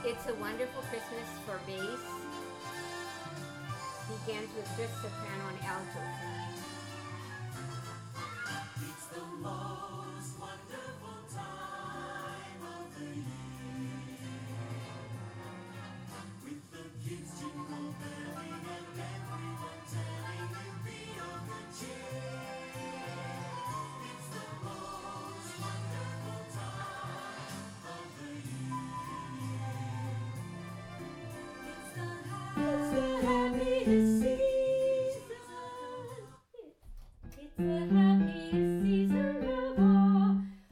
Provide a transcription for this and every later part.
It's a Wonderful Christmas for bass. Begins with fifth soprano and alto. It's the most wonderful time of the year, with the kids jingle belling and everyone telling you be of good cheer. It's the most wonderful time of the year. It's the happiest season. It's the happiest season of all.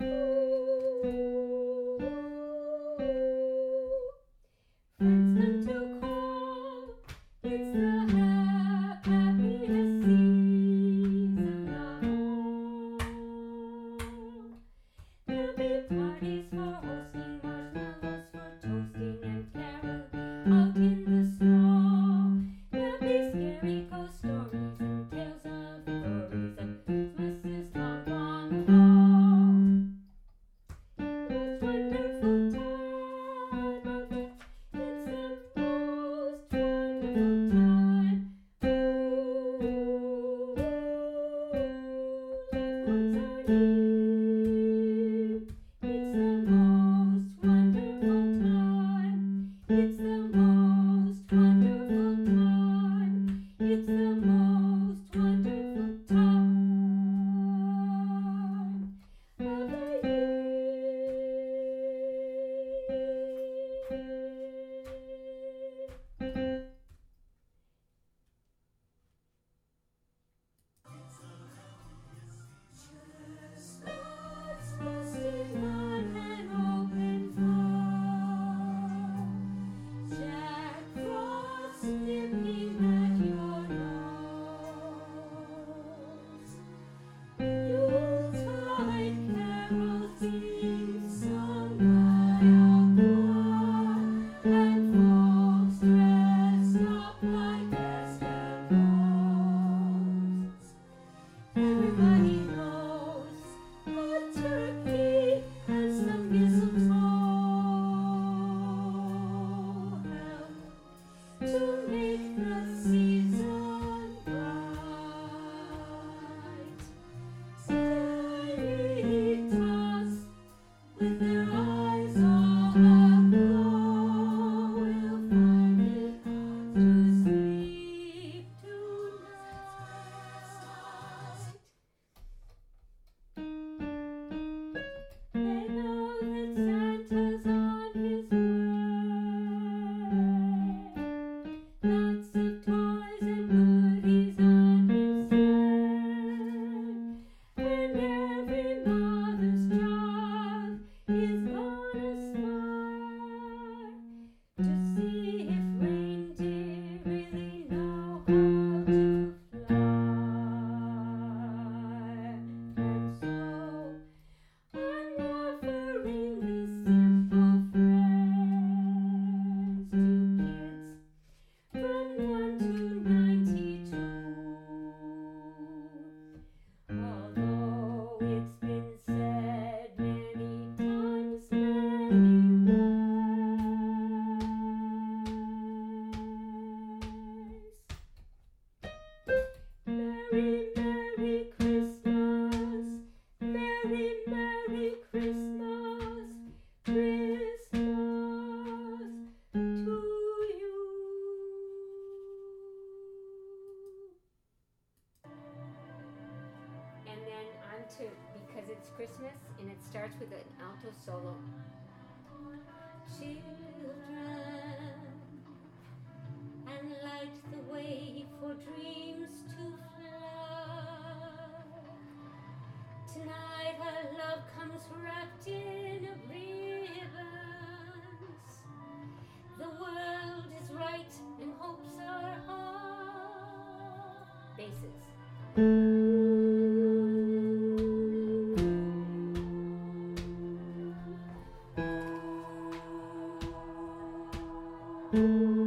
Friends come to call. It's the happiest season of all. There'll be parties for hosting, marshmallows for toasting, and caroling out in the snow. There'll be scary ghost stories and tales of glories and Christmases long, long ago. The most wonderful time of it. It's the most wonderful time. Ooh, loved ones are near. It's the most wonderful time. It's the most wonderful time. It's the most wonderful time of the year. Chestnuts roasting on an open fire, Jack Frost nipping at your nose, Yuletide carols being sung by a choir, and folks dressed up like Eskimos. Everybody knows a turkey and some mistletoe help to make the season bright. Tiny tots with their eyes all aglow will find it hard to sleep tonight. They know that Santa's on his way. Lots of toys and goodies on his sleigh. And every mother's child is gonna aspire to see if reindeer really know how to fly. And so I'm offering this simple phrase to kids from 1 to 92. Although it's been said many times, many ways. Merry, Merry Christmas. Merry, Merry Christmas. Christmas to you. And then on to Because It's Christmas, and it starts with an alto solo. Children, and light the way for dreams to fly. Tonight our love comes wrapped in ribbons. The world is right and hopes are high. Basses. Ooh.